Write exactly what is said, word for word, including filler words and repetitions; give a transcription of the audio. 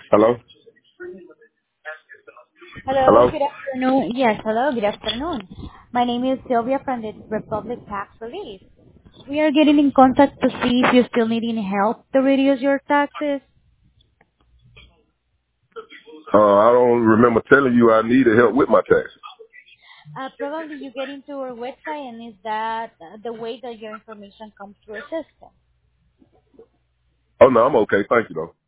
Hello? Hello, Hello? good afternoon. Yes, hello, good afternoon. My name is Sylvia from the Republic Tax Relief. We are getting in contact to see if you still need any help to reduce your taxes. Uh, I don't remember telling you I needed help with my taxes. Uh, probably you get into our website and is that uh, the way that your information comes through a system. Oh no, I'm okay. Thank you though.